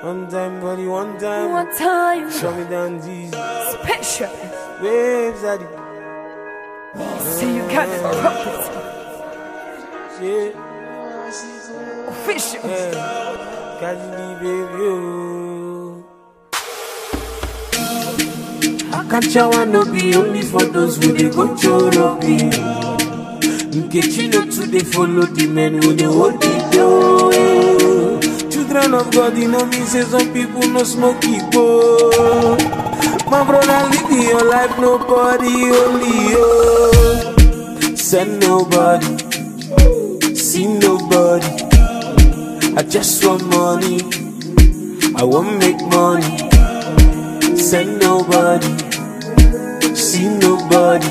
One time, buddy, one time. One time. Show me down these Special. waves, daddy. See you got it property. Shit. Official. Yeah. Casually, baby. Akachawa no be only for those who they go chorobi. Nkechi no too they follow the men who they hold the door. Children of God, you know me say some people no smoke go. My brother, live your life, nobody only you. Send nobody, see nobody. I just want money, I won't make money. Send nobody, see nobody.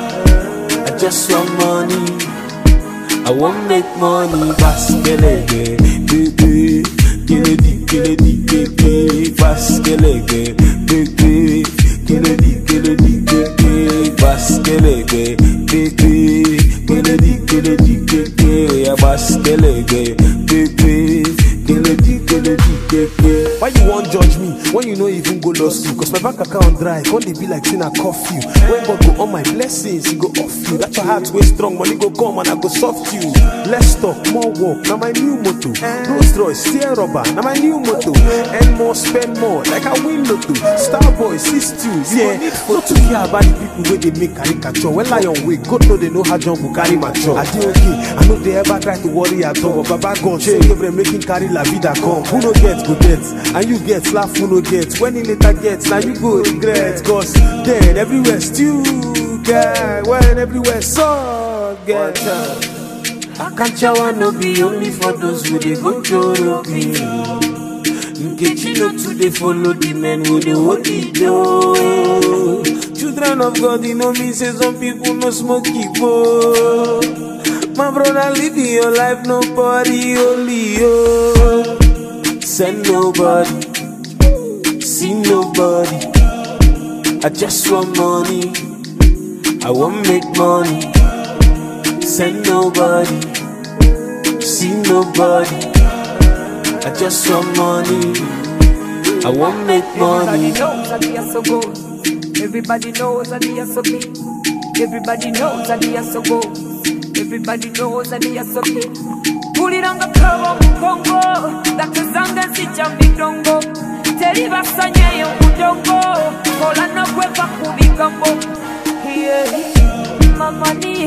I just want money, I won't make money. Baskelege, baby, kiledi, baby. Baskelege, baby, kiledi, baby. Baskelege, baby, kiledi, baby. Baskelege, baby, kiledi, baby. Why you won't judge me when you know even go lost you? Cause my bank account dry, can't they be like saying I cough you? When God go on my blessings, he go off you. That's your heart way strong, money go come and I go soft you. Less talk, more work, now my new motto. Rolls Royce, steer rubber, now my new motto. Earn more, spend more, like I win lotto. Starboy, sisters, yeah. Not to care about the people where they make caricature. When lion wake, God know they know how John will carry my job. I do okay, I know they ever try to worry at all. But Baba God say, every making carry la vida come. Who no get, go get. And you get, laugh who no get. When he later gets, now you go regret. Cause then everywhere still get. When everywhere so get. Akachawa no be only for those who they go chorobi. Nkechi no too they follow the men who they hold the door. Children of God, you know me say some people no smoke go. My brother, live your life, nobody only you. Send nobody, see nobody. I just want money, I won't make money. Send nobody, see nobody. I just want money, I won't make money. Everybody knows that we are so good. Everybody knows that we are so big. Everybody knows that we are so good. Everybody knows that we are so big. Put it on the cover of Congo. That is under the Jambidongo. Teriba Sanya Udongo. Kola no Wepa Kubikambo. Yeah, my money,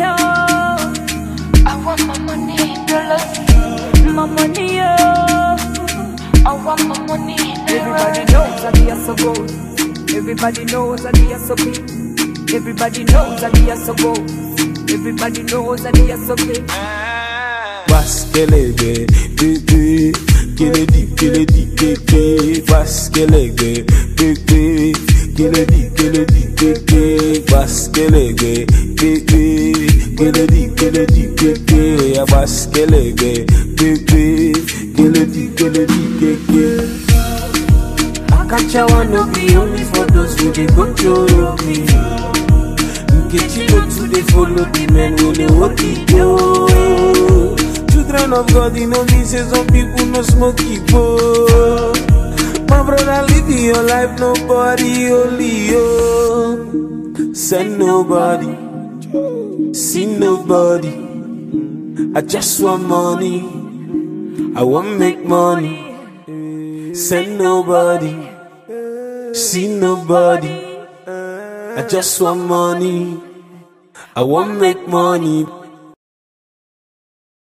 I want my money, dollar. My money, I want my money. Everybody knows that we are so good. Everybody knows that we are so big. Everybody knows that we are so good. Everybody knows that we are so big. Baskelege, baby, kiledi, baby. Baskelege, baby, kiledi, baby. Baskelege, baby, kiledi, baby. Baskelege, baby, kiledi, baby. Akachawa no be only for those who they go chorobi. Nkechi no too they follow the men who they hold the door. Children of God, you know me say some people no smoke go. My brother, live your life, nobody only you. Send nobody, see nobody. I just want money, I won't make money. Send nobody, see nobody. I just want money, I won't make money.